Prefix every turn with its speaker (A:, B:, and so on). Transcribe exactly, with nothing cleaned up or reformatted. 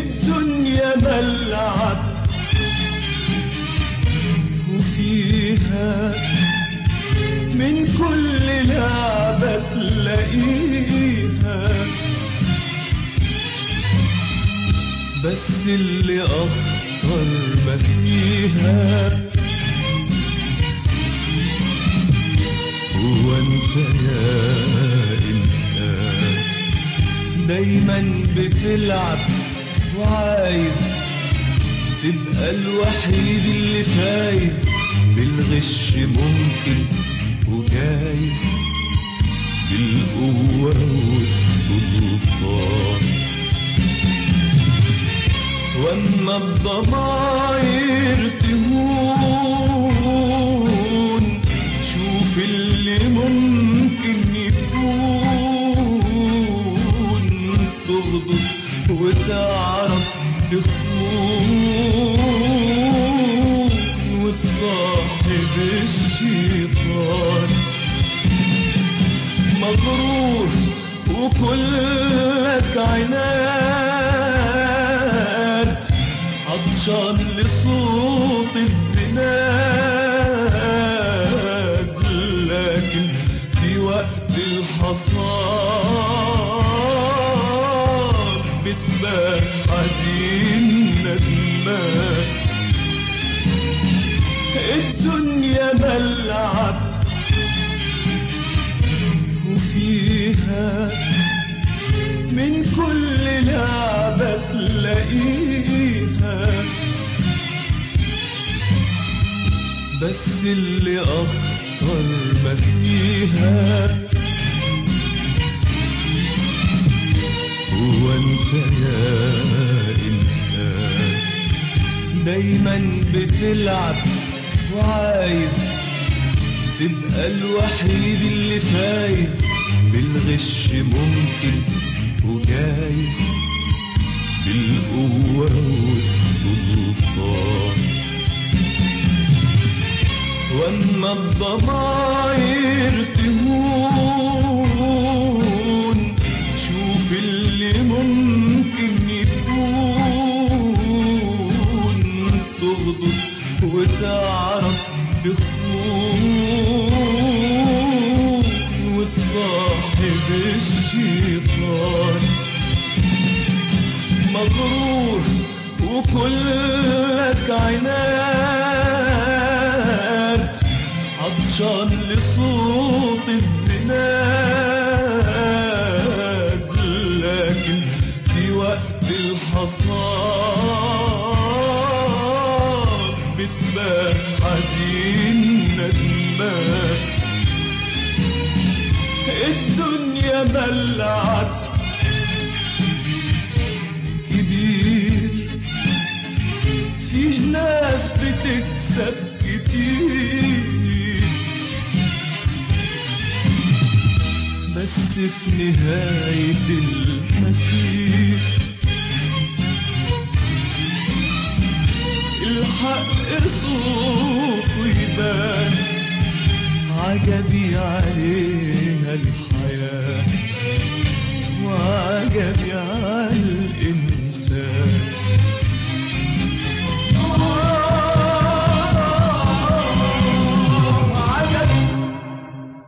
A: الدنيا ملعب وفيها من كل لعبة تلاقيها، بس اللي أخطر ما فيها هو أنت يا إنسان. دايما بتلعب وعايز تبقى الوحيد اللي فايز، بالغش ممكن وجايز، بالقوة والسلطان. واما الضماير تهون شوف اللي ممكن يكون، تغضب وتعرف تخون وتصاحب الشيطان. مغرور وكلك عناد، عطشان لصوت الزناد، لكن في وقت الحصاد بتبان حزين ندمان. الدنيا ملعب وفيها من كل لعبة تلاقيها، بس اللي أخطر ما فيها هو أنت يا إنسان. دايما بتلعب وعايز تبقى الوحيد اللي فايز، بالغش ممكن وجايز، بالقوة والسلطان. واما الضماير تهون شوف اللي ممكن يكون، تغضب وتعرف تخون وتصاحب الشيطان. مغرور وكلك عناد، عطشان لصوت الزناد، لكن في وقت الحصاد بتبان حزين ندمان. الدنيا ملعب كبير، فيه ناس بتكسب كتير، بس في نهاية المسير الحق صوته يبان. عجبي عليها الحياة وعجبي عليها